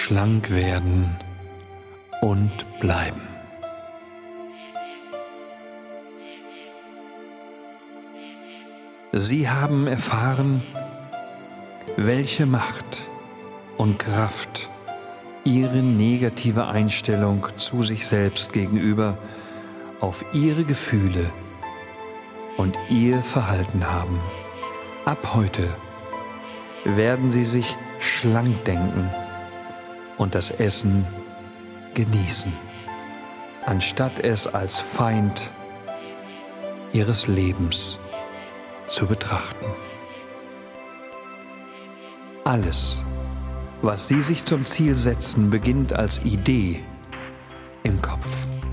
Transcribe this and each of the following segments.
schlank werden und bleiben. Sie haben erfahren, welche Macht und Kraft ihre negative Einstellung zu sich selbst gegenüber auf ihre Gefühle und ihr Verhalten haben. Ab heute werden sie sich schlank denken und das Essen genießen, anstatt es als Feind ihres Lebens zu betrachten. Alles, was Sie sich zum Ziel setzen, beginnt als Idee im Kopf.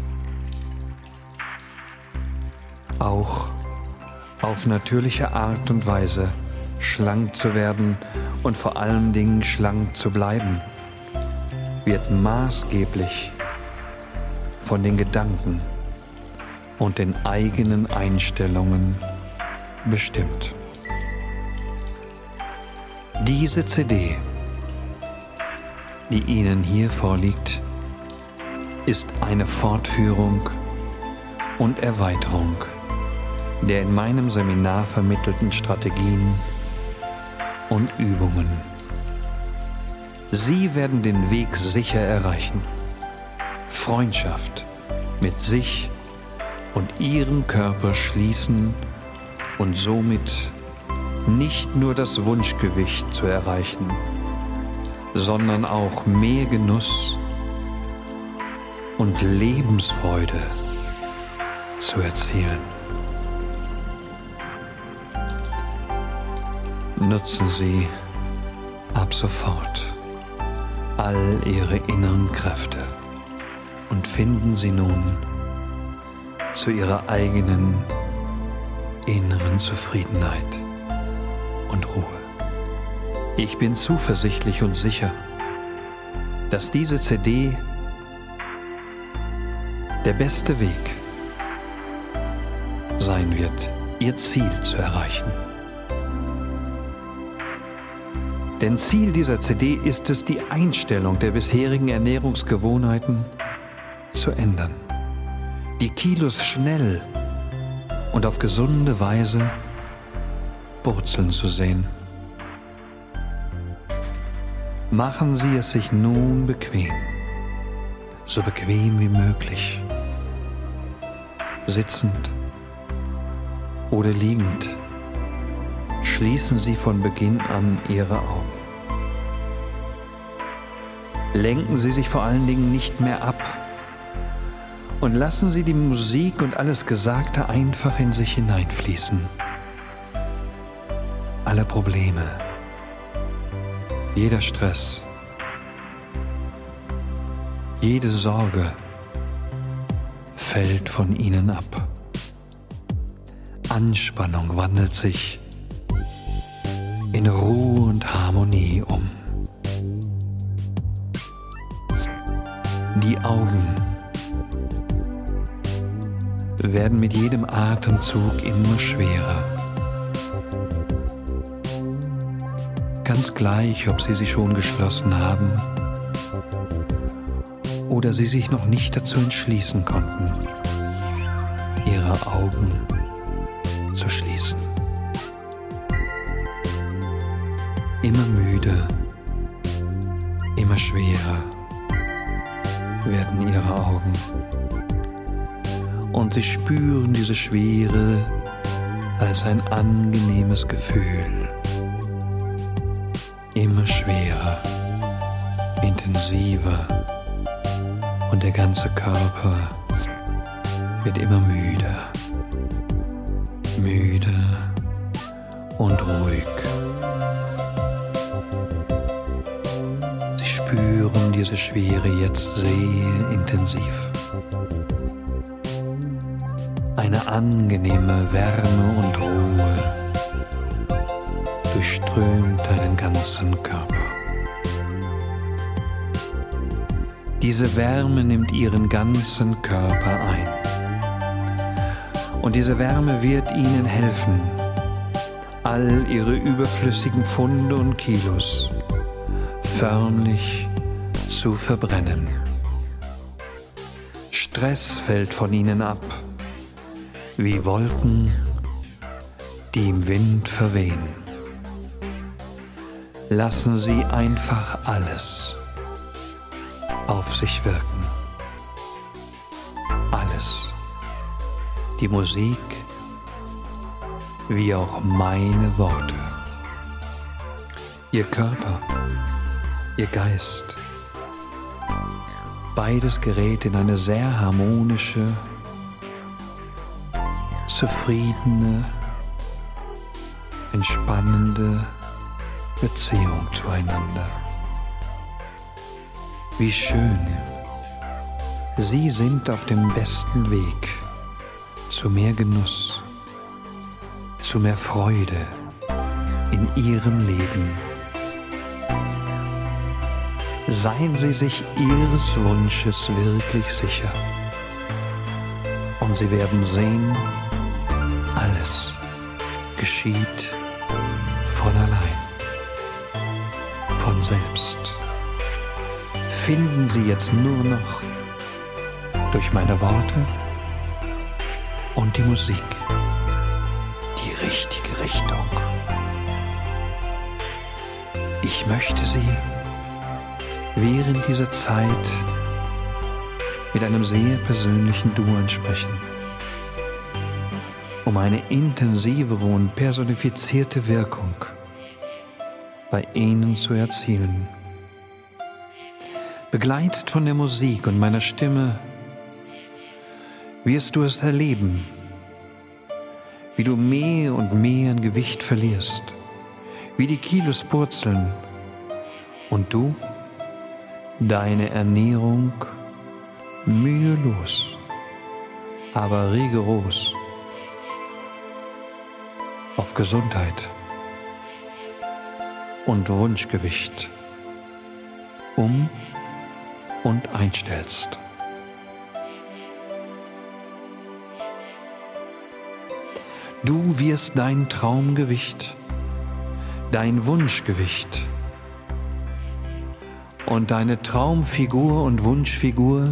Auch auf natürliche Art und Weise schlank zu werden und vor allen Dingen schlank zu bleiben, wird maßgeblich von den Gedanken und den eigenen Einstellungen bestimmt. Diese CD, die Ihnen hier vorliegt, ist eine Fortführung und Erweiterung der in meinem Seminar vermittelten Strategien und Übungen. Sie werden den Weg sicher erreichen, Freundschaft mit sich und Ihrem Körper schließen und somit nicht nur das Wunschgewicht zu erreichen, sondern auch mehr Genuss und Lebensfreude zu erzielen. Nutzen Sie ab sofort all Ihre inneren Kräfte und finden Sie nun zu Ihrer eigenen inneren Zufriedenheit und Ruhe. Ich bin zuversichtlich und sicher, dass diese CD der beste Weg sein wird, Ihr Ziel zu erreichen. Denn Ziel dieser CD ist es, die Einstellung der bisherigen Ernährungsgewohnheiten zu ändern, die Kilos schnell und auf gesunde Weise purzeln zu sehen. Machen Sie es sich nun bequem, so bequem wie möglich, sitzend oder liegend. Schließen Sie von Beginn an Ihre Augen. Lenken Sie sich vor allen Dingen nicht mehr ab und lassen Sie die Musik und alles Gesagte einfach in sich hineinfließen. Alle Probleme, jeder Stress, jede Sorge fällt von Ihnen ab. Anspannung wandelt sich in Ruhe und Harmonie um. Die Augen werden mit jedem Atemzug immer schwerer. Ganz gleich, ob Sie sie schon geschlossen haben oder Sie sich noch nicht dazu entschließen konnten, Ihre Augen zu schließen. Immer müde, immer schwerer werden Ihre Augen. Und Sie spüren diese Schwere als ein angenehmes Gefühl. Immer schwerer, intensiver und der ganze Körper wird immer müder. Müde und ruhig. Sie spüren diese Schwere jetzt sehr intensiv. Eine angenehme Wärme und Ruhe durchströmt deinen ganzen Körper. Diese Wärme nimmt Ihren ganzen Körper ein. Und diese Wärme wird Ihnen helfen, all Ihre überflüssigen Pfunde und Kilos förmlich zu verbrennen. Stress fällt von ihnen ab, wie Wolken, die im Wind verwehen. Lassen Sie einfach alles auf sich wirken. Alles. Die Musik, wie auch meine Worte. Ihr Körper, Ihr Geist. Beides gerät in eine sehr harmonische, zufriedene, entspannende Beziehung zueinander. Wie schön. Sie sind auf dem besten Weg zu mehr Genuss, zu mehr Freude in Ihrem Leben. Seien Sie sich Ihres Wunsches wirklich sicher. Und Sie werden sehen, alles geschieht von allein, von selbst. Finden Sie jetzt nur noch durch meine Worte und die Musik die richtige Richtung. Ich möchte Sie während dieser Zeit mit einem sehr persönlichen Du ansprechen, um eine intensivere und personifizierte Wirkung bei Ihnen zu erzielen. Begleitet von der Musik und meiner Stimme wirst du es erleben, wie du mehr und mehr an Gewicht verlierst, wie die Kilos purzeln und du deine Ernährung mühelos, aber rigoros auf Gesundheit und Wunschgewicht um- und einstellst. Du wirst dein Traumgewicht, dein Wunschgewicht und deine Traumfigur und Wunschfigur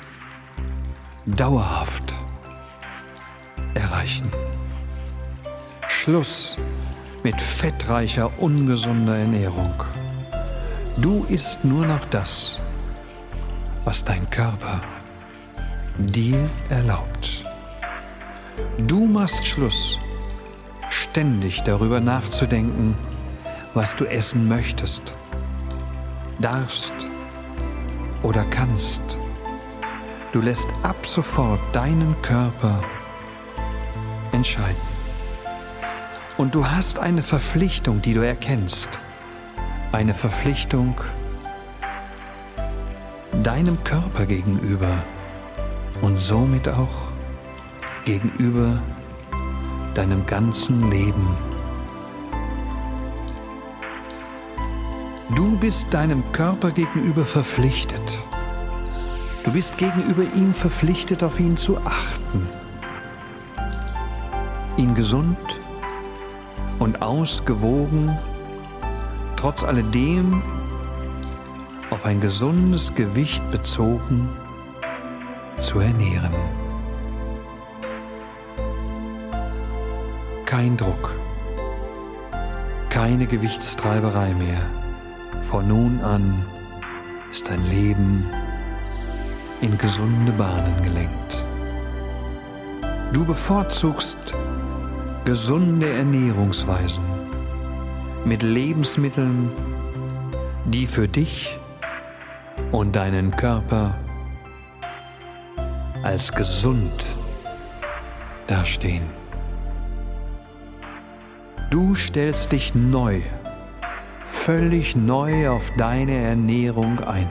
dauerhaft erreichen. Schluss mit fettreicher, ungesunder Ernährung. Du isst nur noch das, was dein Körper dir erlaubt. Du machst Schluss, ständig darüber nachzudenken, was du essen möchtest, darfst oder kannst. Du lässt ab sofort deinen Körper entscheiden. Und du hast eine Verpflichtung, die du erkennst. Eine Verpflichtung deinem Körper gegenüber und somit auch gegenüber deinem ganzen Leben. Du bist deinem Körper gegenüber verpflichtet. Du bist gegenüber ihm verpflichtet, auf ihn zu achten, ihn gesund und ausgewogen, trotz alledem auf ein gesundes Gewicht bezogen zu ernähren. Kein Druck, keine Gewichtstreiberei mehr. Von nun an ist dein Leben in gesunde Bahnen gelenkt. Du bevorzugst gesunde Ernährungsweisen mit Lebensmitteln, die für dich und deinen Körper als gesund dastehen. Du stellst dich neu, völlig neu auf deine Ernährung ein.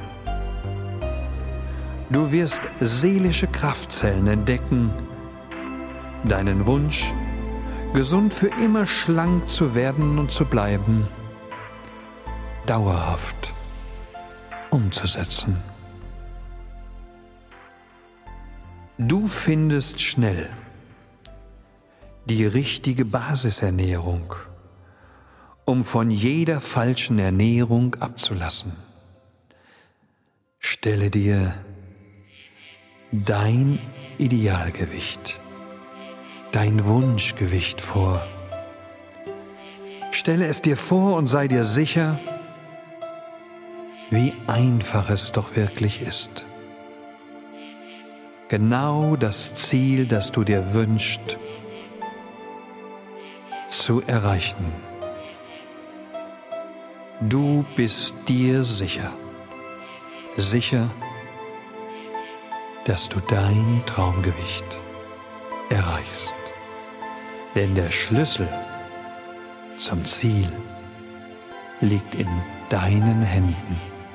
Du wirst seelische Kraftzellen entdecken, deinen Wunsch, gesund für immer schlank zu werden und zu bleiben, dauerhaft umzusetzen. Du findest schnell die richtige Basisernährung, um von jeder falschen Ernährung abzulassen. Stelle dir dein Idealgewicht, dein Wunschgewicht vor. Stelle es dir vor und sei dir sicher, wie einfach es doch wirklich ist. Genau das Ziel, das du dir wünschst, zu erreichen. Du bist dir sicher, dass du dein Traumgewicht erreichst. Denn der Schlüssel zum Ziel liegt in deinen Händen.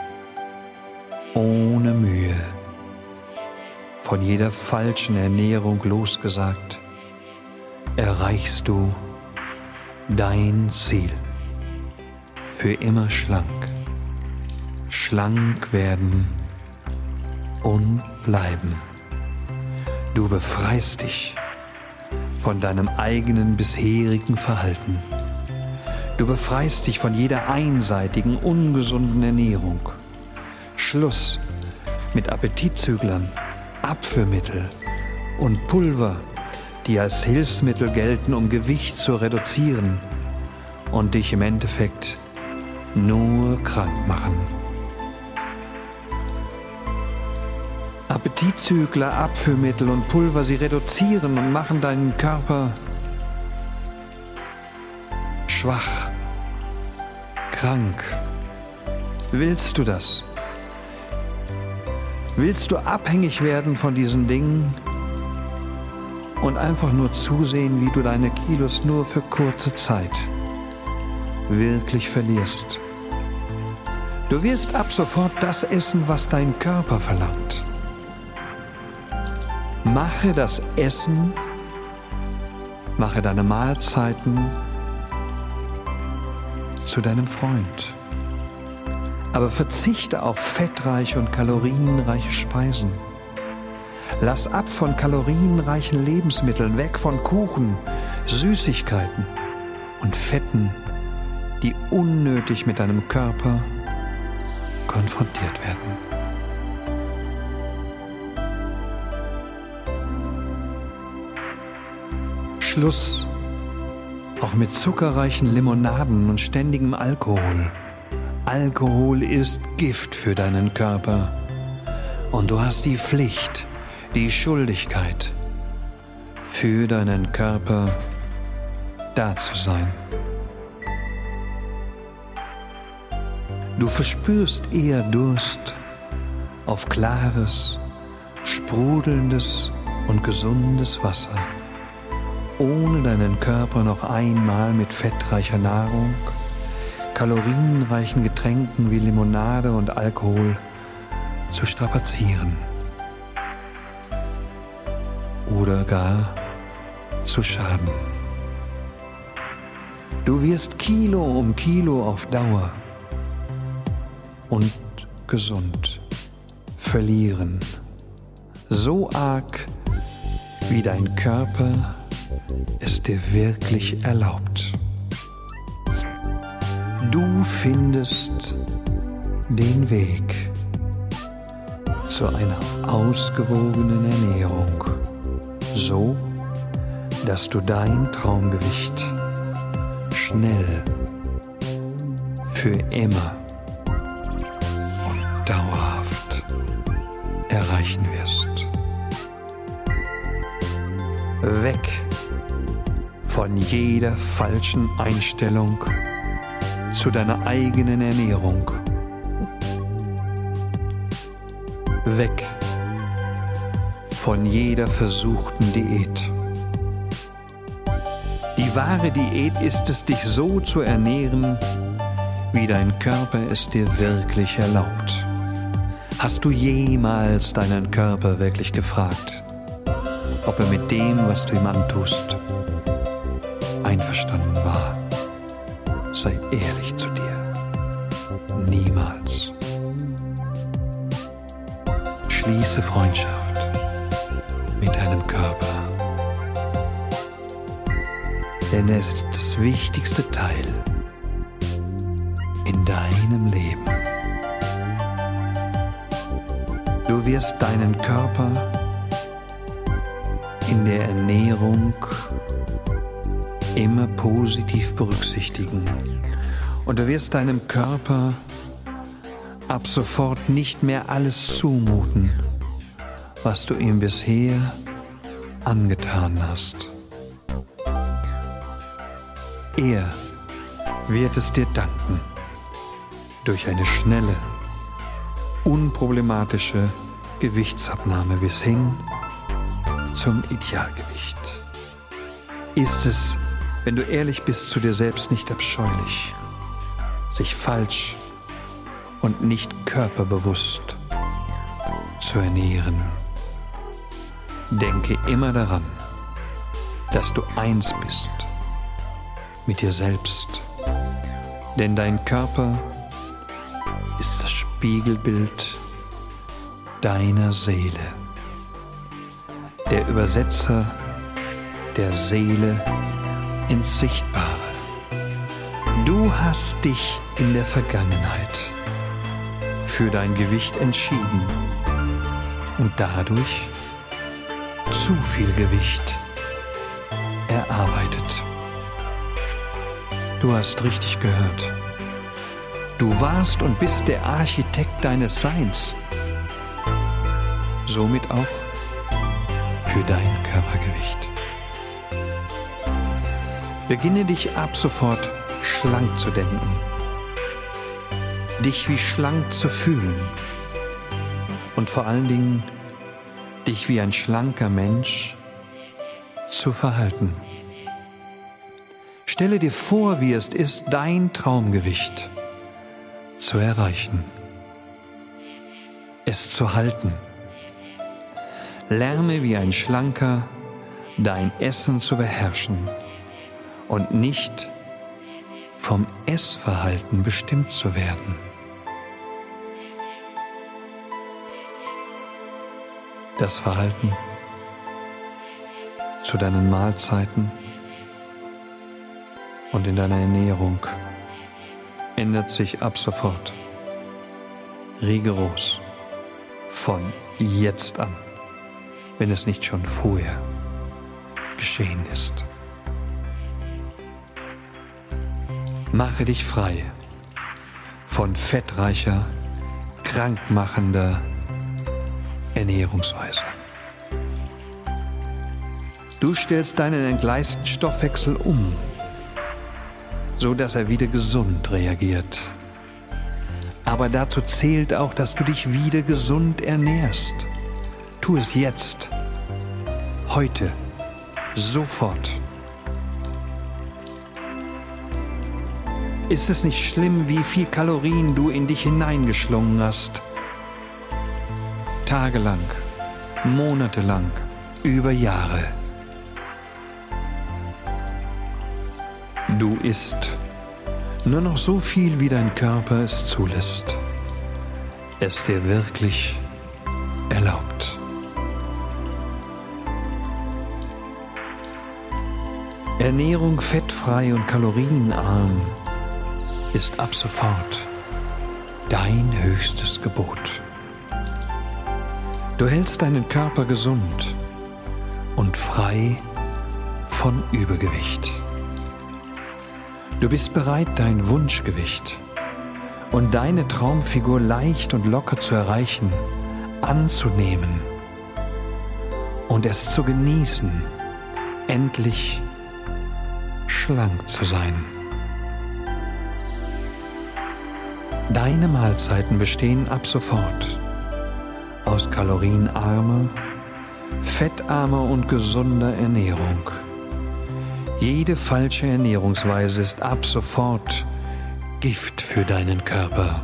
Ohne Mühe, von jeder falschen Ernährung losgesagt, erreichst du dein Ziel. Für immer schlank. Schlank werden und bleiben. Du befreist dich von deinem eigenen bisherigen Verhalten. Du befreist dich von jeder einseitigen, ungesunden Ernährung. Schluss mit Appetitzüglern, Abführmittel und Pulver, die als Hilfsmittel gelten, um Gewicht zu reduzieren und dich im Endeffekt nur krank machen. Appetitzügler, Abführmittel und Pulver, sie reduzieren und machen deinen Körper schwach, krank. Willst du das? Willst du abhängig werden von diesen Dingen und einfach nur zusehen, wie du deine Kilos nur für kurze Zeit wirklich verlierst? Du wirst ab sofort das essen, was dein Körper verlangt. Mache das Essen, mache deine Mahlzeiten zu deinem Freund. Aber verzichte auf fettreiche und kalorienreiche Speisen. Lass ab von kalorienreichen Lebensmitteln, weg von Kuchen, Süßigkeiten und Fetten, die unnötig mit deinem Körper konfrontiert werden. Schluss auch mit zuckerreichen Limonaden und ständigem Alkohol. Alkohol ist Gift für deinen Körper und du hast die Pflicht, die Schuldigkeit, für deinen Körper da zu sein. Du verspürst eher Durst auf klares, sprudelndes und gesundes Wasser, ohne deinen Körper noch einmal mit fettreicher Nahrung, kalorienreichen Getränken wie Limonade und Alkohol zu strapazieren oder gar zu schaden. Du wirst Kilo um Kilo auf Dauer und gesund verlieren, so arg, wie dein Körper es dir wirklich erlaubt. Du findest den Weg zu einer ausgewogenen Ernährung, so dass du dein Traumgewicht schnell, für immer und dauerhaft erreichen wirst. Weg von jeder falschen Einstellung zu deiner eigenen Ernährung. Weg von jeder versuchten Diät. Die wahre Diät ist es, dich so zu ernähren, wie dein Körper es dir wirklich erlaubt. Hast du jemals deinen Körper wirklich gefragt, ob er mit dem, was du ihm antust, einverstanden war? Sei ehrlich zu dir. Niemals. Schließe Freundschaft mit deinem Körper. Denn es ist das wichtigste Teil in deinem Leben. Du wirst deinen Körper in der Ernährung immer positiv berücksichtigen. Und du wirst deinem Körper ab sofort nicht mehr alles zumuten, was du ihm bisher angetan hast. Er wird es dir danken durch eine schnelle, unproblematische Gewichtsabnahme bis hin zum Idealgewicht. Ist es, wenn du ehrlich bist zu dir selbst, nicht abscheulich, sich falsch und nicht körperbewusst zu ernähren? Denke immer daran, dass du eins bist mit dir selbst, denn dein Körper ist das Spiegelbild deiner Seele, der Übersetzer der Seele ins Sichtbare. Du hast dich in der Vergangenheit für dein Gewicht entschieden und dadurch zu viel Gewicht erarbeitet. Du hast richtig gehört. Du warst und bist der Architekt deines Seins. Somit auch für dein Körpergewicht. Beginne dich ab sofort schlank zu denken, dich wie schlank zu fühlen und vor allen Dingen dich wie ein schlanker Mensch zu verhalten. Stelle dir vor, wie es ist, dein Traumgewicht zu erreichen, es zu halten. Lerne wie ein Schlanker dein Essen zu beherrschen und nicht vom Essverhalten bestimmt zu werden. Das Verhalten zu deinen Mahlzeiten und in deiner Ernährung ändert sich ab sofort rigoros von jetzt an, wenn es nicht schon vorher geschehen ist. Mache dich frei von fettreicher, krankmachender Ernährungsweise. Du stellst deinen entgleisten Stoffwechsel um, so dass er wieder gesund reagiert. Aber dazu zählt auch, dass du dich wieder gesund ernährst. Tu es jetzt, heute, sofort. Ist es nicht schlimm, wie viel Kalorien du in dich hineingeschlungen hast? Tagelang, monatelang, über Jahre. Du isst nur noch so viel, wie dein Körper es zulässt, es dir wirklich erlaubt. Ernährung fettfrei und kalorienarm ist ab sofort dein höchstes Gebot. Du hältst deinen Körper gesund und frei von Übergewicht. Du bist bereit, dein Wunschgewicht und deine Traumfigur leicht und locker zu erreichen, anzunehmen und es zu genießen, endlich schlank zu sein. Deine Mahlzeiten bestehen ab sofort aus kalorienarmer, fettarmer und gesunder Ernährung. Jede falsche Ernährungsweise ist ab sofort Gift für deinen Körper.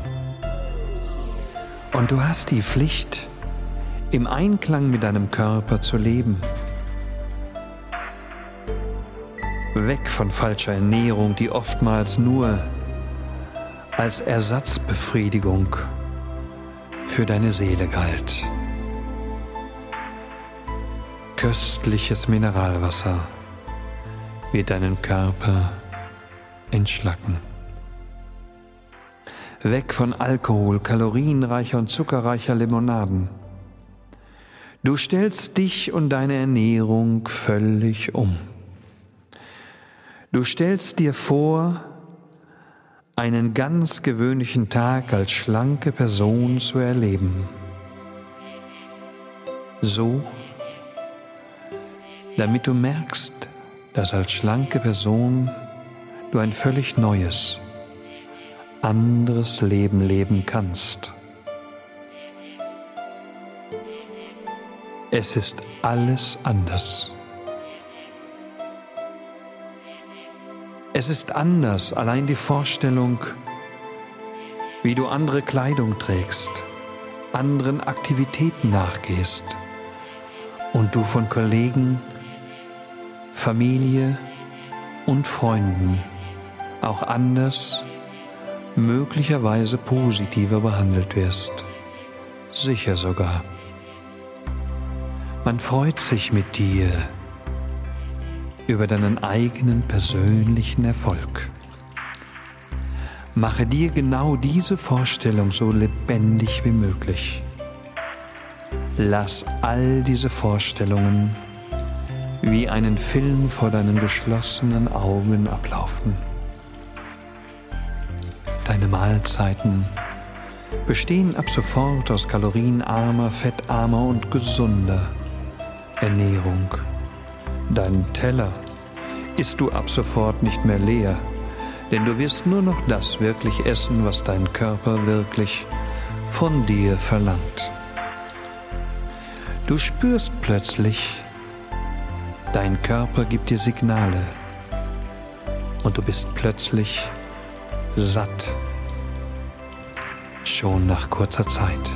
Und du hast die Pflicht, im Einklang mit deinem Körper zu leben. Weg von falscher Ernährung, die oftmals nur als Ersatzbefriedigung für deine Seele galt. Köstliches Mineralwasser wird deinen Körper entschlacken. Weg von Alkohol, kalorienreicher und zuckerreicher Limonaden, Du stellst dich und deine Ernährung völlig um. Du stellst dir vor, einen ganz gewöhnlichen Tag als schlanke Person zu erleben. So, damit du merkst, dass als schlanke Person du ein völlig neues, anderes Leben leben kannst. Es ist alles anders. Es ist anders, allein die Vorstellung, wie du andere Kleidung trägst, anderen Aktivitäten nachgehst und du von Kollegen, Familie und Freunden auch anders, möglicherweise positiver behandelt wirst. Sicher sogar. Man freut sich mit dir über deinen eigenen persönlichen Erfolg. Mache dir genau diese Vorstellung so lebendig wie möglich. Lass all diese Vorstellungen wie einen Film vor deinen geschlossenen Augen ablaufen. Deine Mahlzeiten bestehen ab sofort aus kalorienarmer, fettarmer und gesunder Ernährung. Deinen Teller isst du ab sofort nicht mehr leer, denn du wirst nur noch das wirklich essen, was dein Körper wirklich von dir verlangt. Du spürst plötzlich, dein Körper gibt dir Signale und du bist plötzlich satt, schon nach kurzer Zeit.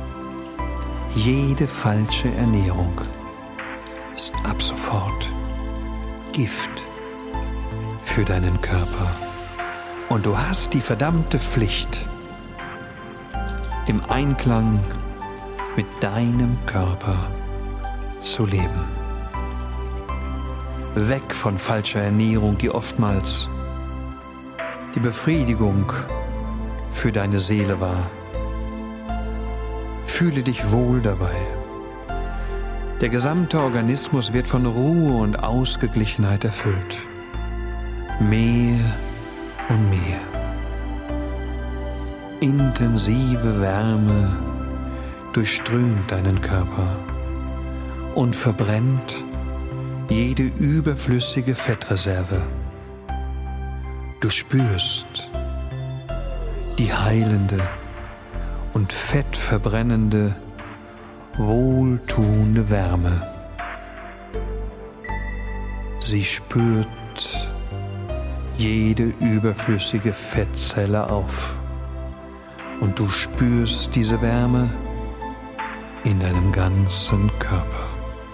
Jede falsche Ernährung ist ab sofort Gift für deinen Körper. Und du hast die verdammte Pflicht, im Einklang mit deinem Körper zu leben. Weg von falscher Ernährung, die oftmals die Befriedigung für deine Seele war. Fühle dich wohl dabei. Der gesamte Organismus wird von Ruhe und Ausgeglichenheit erfüllt. Mehr und mehr. Intensive Wärme durchströmt deinen Körper und verbrennt jede überflüssige Fettreserve. Du spürst die heilende und fettverbrennende, wohltuende Wärme. Sie spürt jede überflüssige Fettzelle auf und du spürst diese Wärme in deinem ganzen Körper.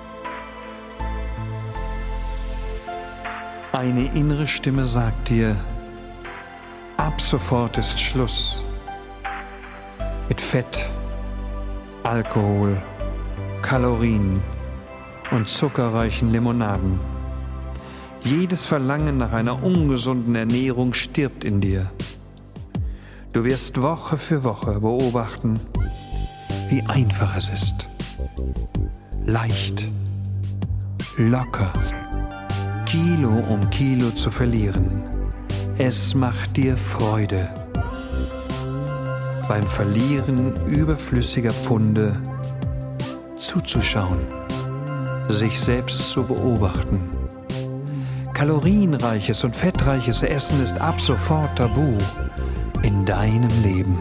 Eine innere Stimme sagt dir, ab sofort ist Schluss mit Fett, Alkohol, Kalorien und zuckerreichen Limonaden. Jedes Verlangen nach einer ungesunden Ernährung stirbt in dir. Du wirst Woche für Woche beobachten, wie einfach es ist. Leicht, locker, Kilo um Kilo zu verlieren. Es macht dir Freude. Beim Verlieren überflüssiger Pfunde zuzuschauen, sich selbst zu beobachten. Kalorienreiches und fettreiches Essen ist ab sofort tabu in deinem Leben.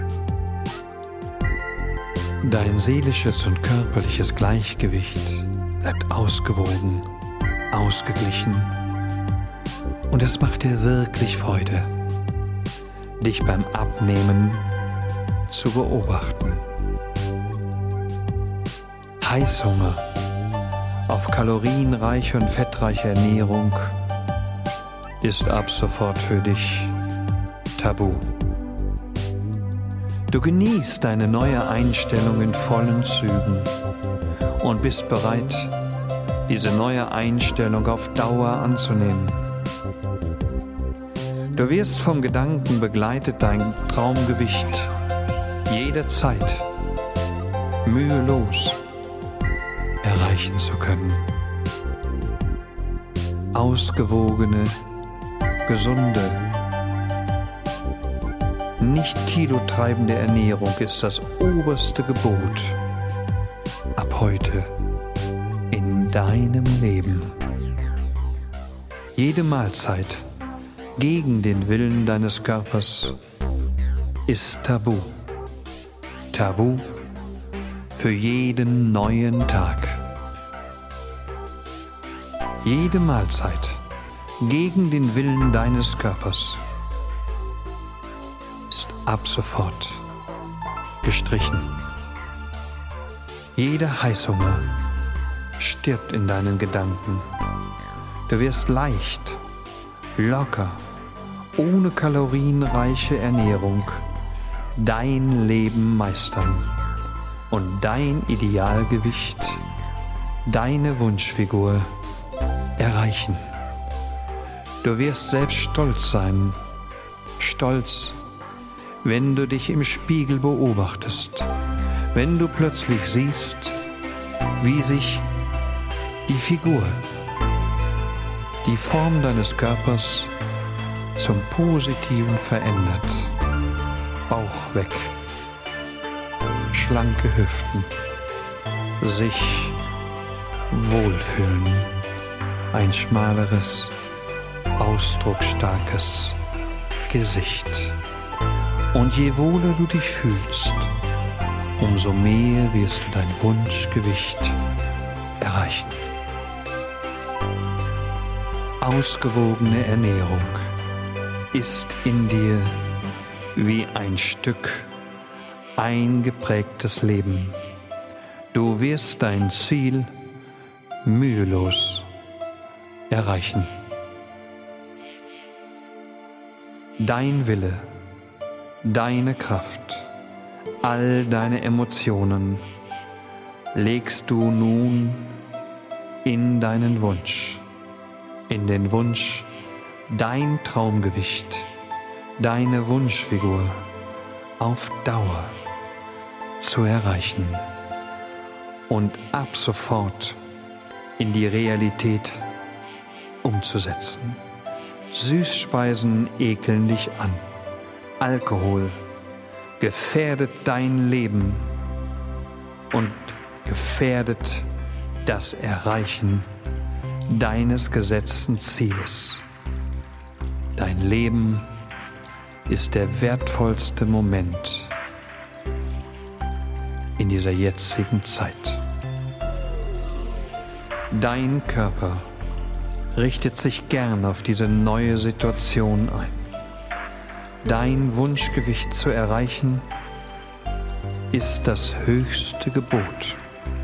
Dein seelisches und körperliches Gleichgewicht bleibt ausgewogen, ausgeglichen und es macht dir wirklich Freude, dich beim Abnehmen zu beobachten. Heißhunger auf kalorienreiche und fettreiche Ernährung ist ab sofort für dich tabu. Du genießt deine neue Einstellung in vollen Zügen und bist bereit, diese neue Einstellung auf Dauer anzunehmen. Du wirst vom Gedanken begleitet, dein Traumgewicht jederzeit mühelos erreichen zu können. Ausgewogene, gesunde, nicht kilotreibende Ernährung ist das oberste Gebot ab heute in deinem Leben. Jede Mahlzeit gegen den Willen deines Körpers ist tabu. Tabu für jeden neuen Tag. Jede Mahlzeit gegen den Willen deines Körpers ist ab sofort gestrichen. Jeder Heißhunger stirbt in deinen Gedanken. Du wirst leicht, locker, ohne kalorienreiche Ernährung dein Leben meistern und dein Idealgewicht, deine Wunschfigur erreichen. Du wirst selbst stolz sein, stolz, wenn du dich im Spiegel beobachtest, wenn du plötzlich siehst, wie sich die Figur, die Form deines Körpers zum Positiven verändert. Bauch weg, schlanke Hüften, sich wohlfühlen, ein schmaleres, ausdrucksstarkes Gesicht. Und je wohler du dich fühlst, umso mehr wirst du dein Wunschgewicht erreichen. Ausgewogene Ernährung ist in dir wie ein Stück eingeprägtes Leben. Du wirst dein Ziel mühelos erreichen. Dein Wille, deine Kraft, all deine Emotionen legst du nun in deinen Wunsch, in den Wunsch, dein Traumgewicht, deine Wunschfigur auf Dauer zu erreichen und ab sofort in die Realität umzusetzen. Süßspeisen ekeln dich an. Alkohol gefährdet dein Leben und gefährdet das Erreichen deines gesetzten Zieles. Dein Leben ist der wertvollste Moment in dieser jetzigen Zeit. Dein Körper richtet sich gern auf diese neue Situation ein. Dein Wunschgewicht zu erreichen, ist das höchste Gebot.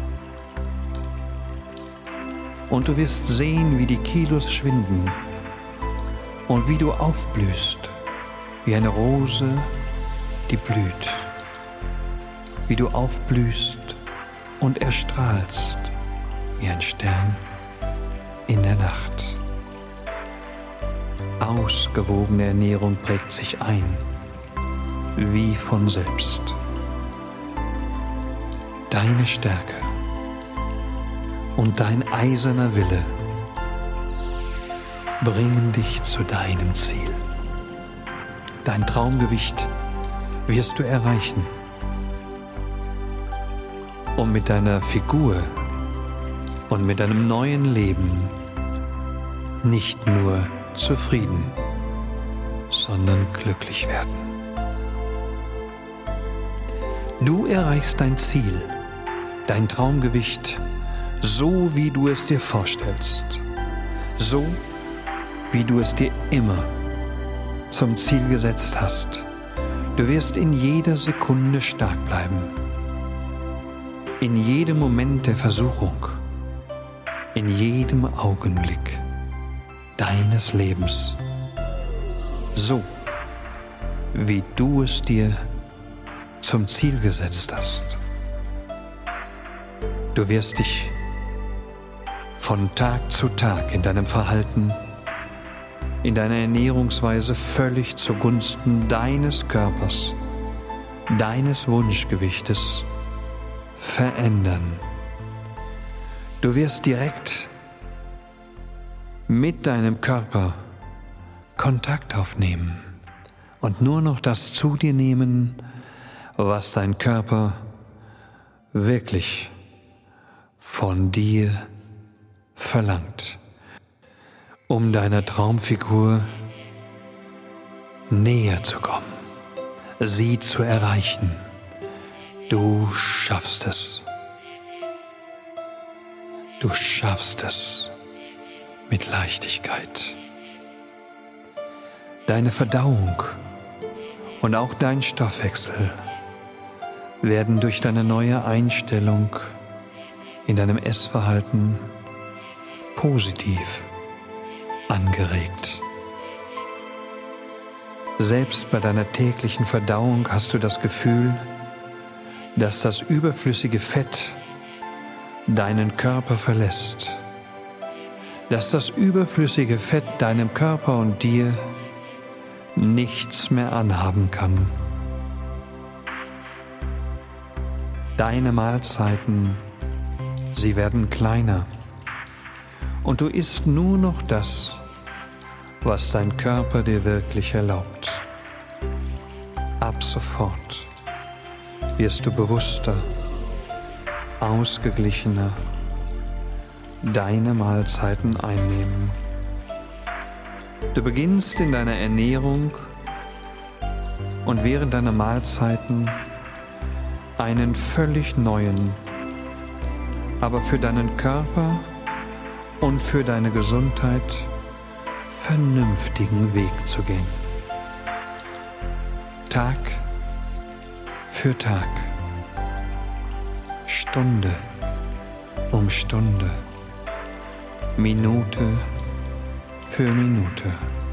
Und du wirst sehen, wie die Kilos schwinden und wie du aufblühst, wie eine Rose, die blüht. Wie du aufblühst und erstrahlst, wie ein Stern in der Nacht. Ausgewogene Ernährung prägt sich ein, wie von selbst. Deine Stärke und dein eiserner Wille bringen dich zu deinem Ziel. Dein Traumgewicht wirst du erreichen. Und mit deiner Figur und mit deinem neuen Leben nicht nur zufrieden, sondern glücklich werden. Du erreichst dein Ziel, dein Traumgewicht, so wie du es dir vorstellst, so wie du es dir immer zum Ziel gesetzt hast. Du wirst in jeder Sekunde stark bleiben, in jedem Moment der Versuchung, in jedem Augenblick deines Lebens, so wie du es dir zum Ziel gesetzt hast. Du wirst dich von Tag zu Tag in deinem Verhalten, in deiner Ernährungsweise völlig zugunsten deines Körpers, deines Wunschgewichtes verändern. Du wirst direkt mit deinem Körper Kontakt aufnehmen und nur noch das zu dir nehmen, was dein Körper wirklich von dir verlangt, um deiner Traumfigur näher zu kommen, sie zu erreichen. Du schaffst es. Du schaffst es mit Leichtigkeit. Deine Verdauung und auch dein Stoffwechsel werden durch deine neue Einstellung in deinem Essverhalten positiv angeregt. Selbst bei deiner täglichen Verdauung hast du das Gefühl, dass das überflüssige Fett deinen Körper verlässt, dass das überflüssige Fett deinem Körper und dir nichts mehr anhaben kann. Deine Mahlzeiten, sie werden kleiner und du isst nur noch das, was dein Körper dir wirklich erlaubt. Ab sofort wirst du bewusster, ausgeglichener deine Mahlzeiten einnehmen. Du beginnst in deiner Ernährung und während deiner Mahlzeiten einen völlig neuen, aber für deinen Körper und für deine Gesundheit vernünftigen Weg zu gehen. Tag für Tag, Stunde um Stunde, Minute für Minute,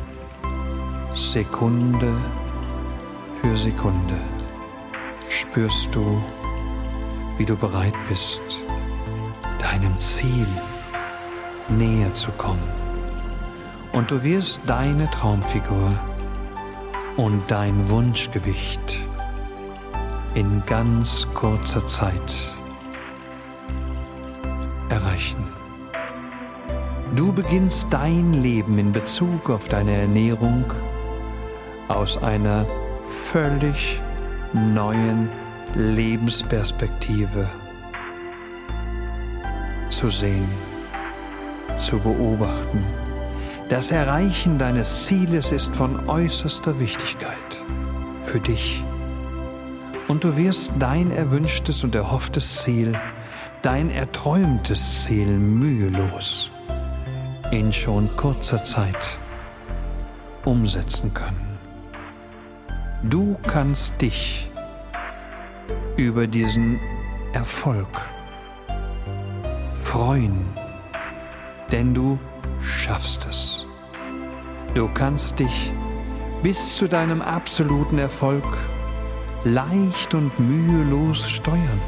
Sekunde für Sekunde spürst du, wie du bereit bist, deinem Ziel näher zu kommen. Und du wirst deine Traumfigur und dein Wunschgewicht in ganz kurzer Zeit erreichen. Du beginnst dein Leben in Bezug auf deine Ernährung aus einer völlig neuen Lebensperspektive zu sehen, zu beobachten. Das Erreichen deines Zieles ist von äußerster Wichtigkeit für dich. Und du wirst dein erwünschtes und erhofftes Ziel, dein erträumtes Ziel mühelos in schon kurzer Zeit umsetzen können. Du kannst dich über diesen Erfolg freuen, denn du schaffst es. Du kannst dich bis zu deinem absoluten Erfolg leicht und mühelos steuern.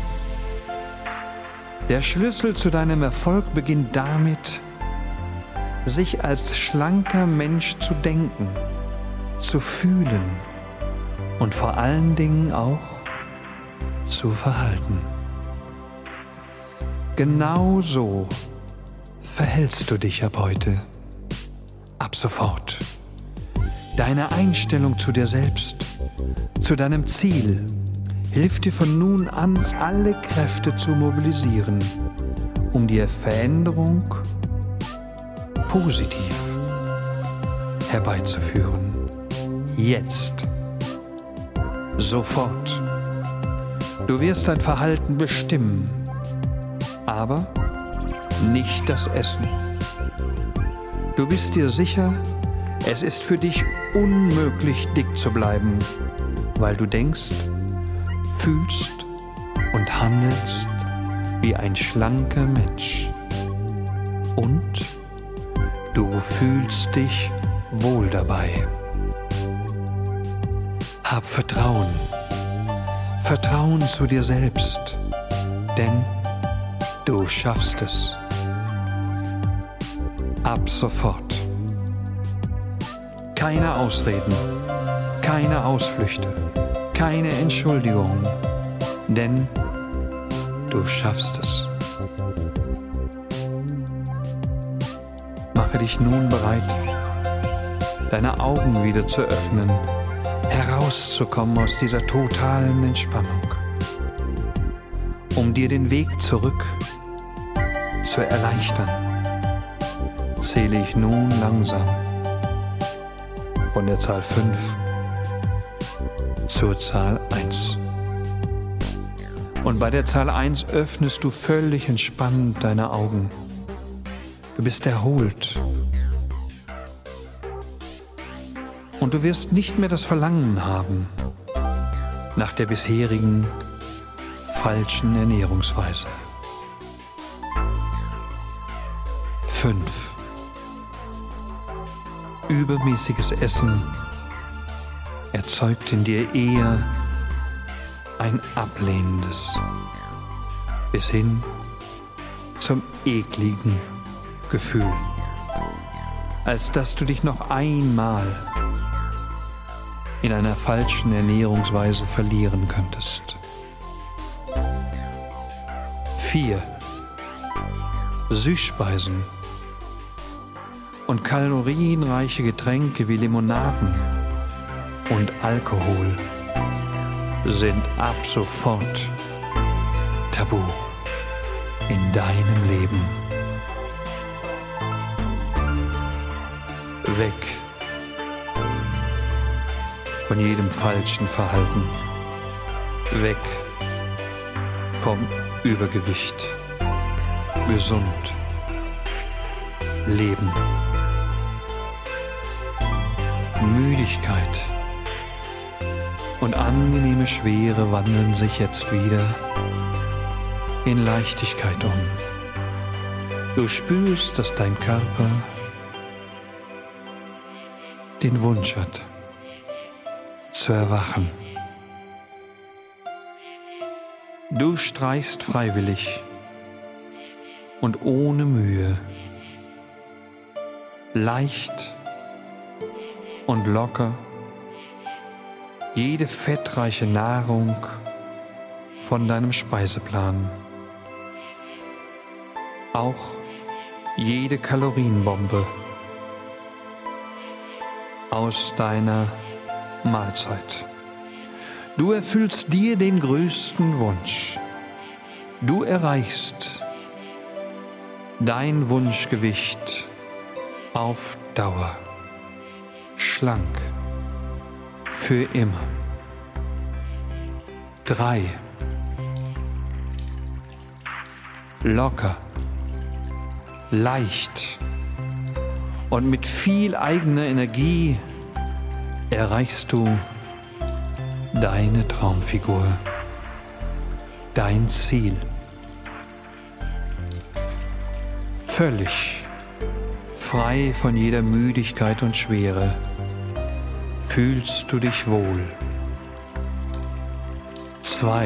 Der Schlüssel zu deinem Erfolg beginnt damit, sich als schlanker Mensch zu denken, zu fühlen und vor allen Dingen auch zu verhalten. Genau so verhältst du dich ab heute, ab sofort. Deine Einstellung zu dir selbst, zu deinem Ziel, hilft dir von nun an, alle Kräfte zu mobilisieren, um die Veränderung positiv herbeizuführen. Jetzt. Sofort. Du wirst dein Verhalten bestimmen, aber nicht das Essen. Du bist dir sicher, es ist für dich unmöglich, dick zu bleiben, weil du denkst, fühlst und handelst wie ein schlanker Mensch. Und du fühlst dich wohl dabei. Hab Vertrauen. Vertrauen zu dir selbst, denn du schaffst es. Ab sofort. Keine Ausreden, keine Ausflüchte, keine Entschuldigungen, denn du schaffst es. dich nun bereit, deine Augen wieder zu öffnen, herauszukommen aus dieser totalen Entspannung, um dir den Weg zurück zu erleichtern. Zähle ich nun langsam von der Zahl 5 zur Zahl 1. Und bei der Zahl 1 öffnest du völlig entspannt deine Augen. Du bist erholt. Und du wirst nicht mehr das Verlangen haben nach der bisherigen falschen Ernährungsweise. 5. Übermäßiges Essen erzeugt in dir eher ein ablehnendes bis hin zum ekligen Gefühl, als dass du dich noch einmal in einer falschen Ernährungsweise verlieren könntest. 4. Süßspeisen und kalorienreiche Getränke wie Limonaden und Alkohol sind ab sofort tabu in deinem Leben. Weg von jedem falschen Verhalten. Weg vom Übergewicht. Gesund leben. Müdigkeit und angenehme Schwere wandeln sich jetzt wieder in Leichtigkeit um. Du spürst, dass dein Körper den Wunsch hat, zu erwachen. Du streichst freiwillig und ohne Mühe, leicht und locker, jede fettreiche Nahrung von deinem Speiseplan. Auch jede Kalorienbombe aus deiner Mahlzeit. Du erfüllst dir den größten Wunsch. Du erreichst dein Wunschgewicht auf Dauer. Schlank. Für immer. 3. Locker. Leicht. Und mit viel eigener Energie erreichst du deine Traumfigur. Dein Ziel. Völlig frei von jeder Müdigkeit und Schwere fühlst du dich wohl. 2.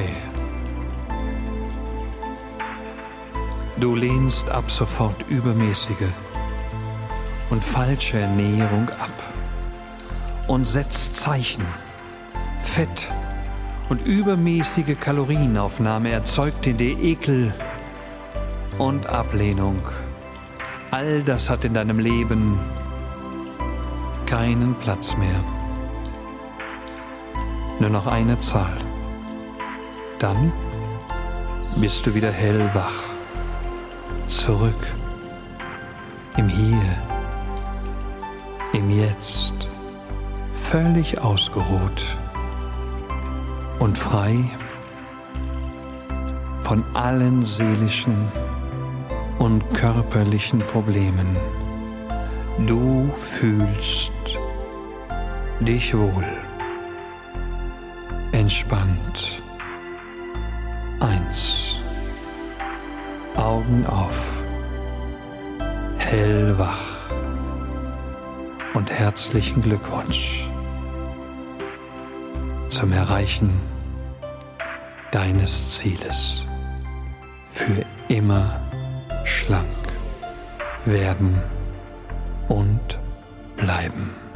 Du lehnst ab sofort übermäßige und falsche Ernährung ab und setzt Zeichen. Fett und übermäßige Kalorienaufnahme erzeugt in dir Ekel und Ablehnung. All das hat in deinem Leben keinen Platz mehr. Nur noch eine Zahl. Dann bist du wieder hellwach. Zurück. Im Hier. Im Jetzt. Völlig ausgeruht. Und frei von allen seelischen und körperlichen Problemen. Du fühlst dich wohl. Entspannt. 1. Augen auf. Hellwach. Und herzlichen Glückwunsch zum Erreichen deines Zieles. Für immer schlank werden und bleiben.